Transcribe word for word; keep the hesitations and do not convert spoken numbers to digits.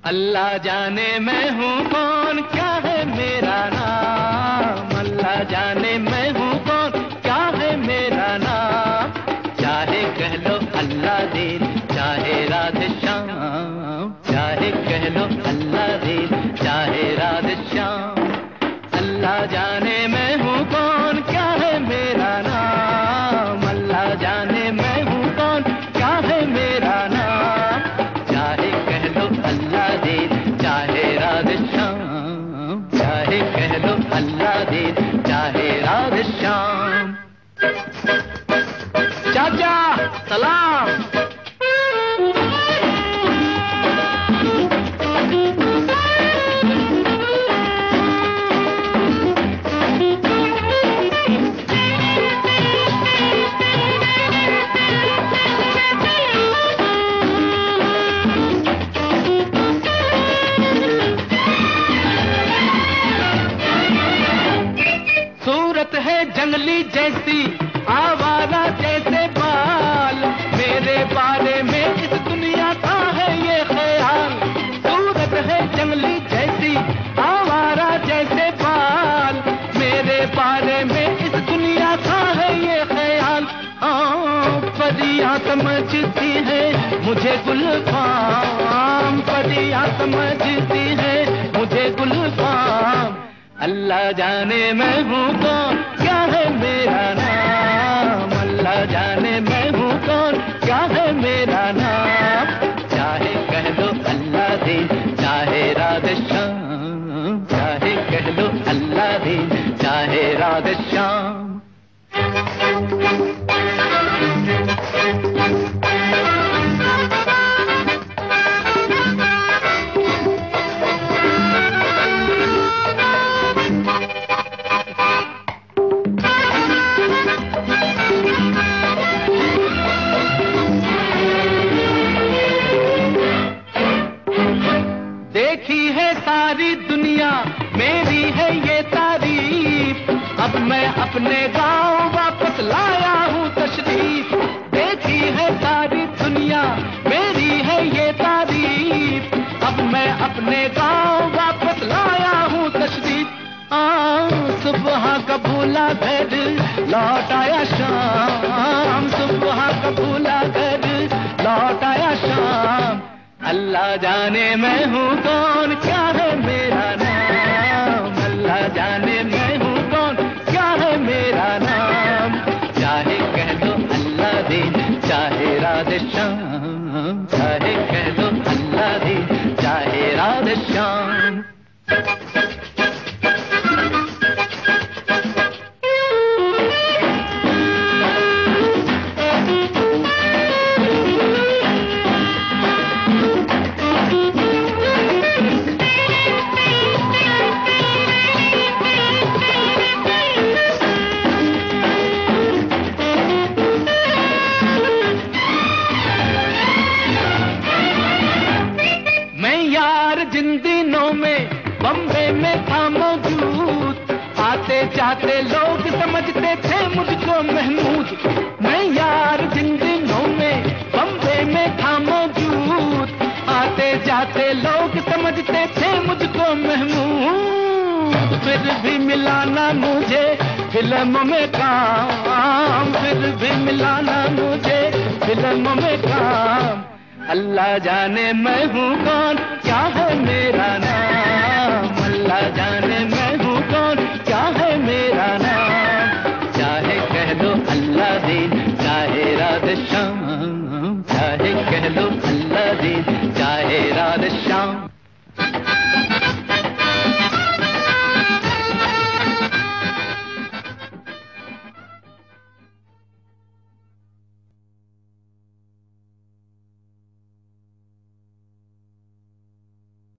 अल्लाह जाने मैं हूँ कौन, क्या है मेरा नाम। अल्लाह जाने मैं हूँ कौन, क्या है मेरा नाम। चाहे कह लो अल्लाह दीन, चाहे राधे श्याम। चाहे कह लो अल्लाह दीन, चाहे राधे श्याम। अल्लाह जाने मैं हूँ कौन, क्या है मेरा नाम। अल्लाह जाने मैं हूँ कौन, क्या है मेरा नाम। चाहे कह लो अल्लाह दीन, चाहे राधे श्याम। चाहे कह लो अल्लाह दीन, चाहे राधे श्याम। चाचा सलाम। सूरत है जंगली जैसी, आवारा जैसे बाल। मेरे बारे में इस दुनिया का है ये ख्याल। सूरत है जंगली जैसी, आवारा जैसे बाल। मेरे बारे में इस दुनिया का है ये ख्याल। हाँ, परियां समझती है मुझे गुलफाम। परियां समझती है मुझे गुलफाम। अल्लाह जाने मैं हूँ कौन, क्या है मेरा नाम। अल्लाह जाने मैं हूँ कौन, क्या है मेरा नाम। चाहे कह लो अल्लाह दीन, चाहे राधे श्याम। चाहे कह लो अल्लाह दीन, चाहे राधे श्याम। देखी है सारी दुनिया, मेरी है ये तारीफ। अब मैं अपने गांव वापस लाया हूँ तशरीफ। देखी है सारी दुनिया, मेरी है ये तारीफ। अब मैं अपने गांव वापस लाया हूँ तशरीफ। सुबह का भूला घर लौट आया शाम। सुबह का भूला घर लौट आया शाम। अल्लाह जाने मैं हूँ कौन, क्या है मेरा नाम। अल्लाह जाने मैं हूँ कौन, क्या है मेरा नाम। चाहे कह लो अल्लाह दीन, चाहे राधे श्याम। चाहे कह लो अल्लाह दीन, चाहे राधे श्याम। जिन दिनों में बम्बे में था मौजूद, आते जाते लोग समझते थे मुझको महमूद। मैं यार जिन दिनों में बम्बे में था मौजूद, आते जाते लोग समझते थे मुझको महमूद। फिर भी मिलाना मुझे फिल्म में काम। फिर भी मिलाना मुझे फिल्म में काम। अल्लाह जाने मैं हूँ कौन, क्या है मेरा नाम। अल्लाह जाने मैं हूँ कौन, क्या है मेरा नाम। चाहे कह लो अल्लाह दीन, चाहे राधे श्याम। चाहे कह लो अल्लाह दीन,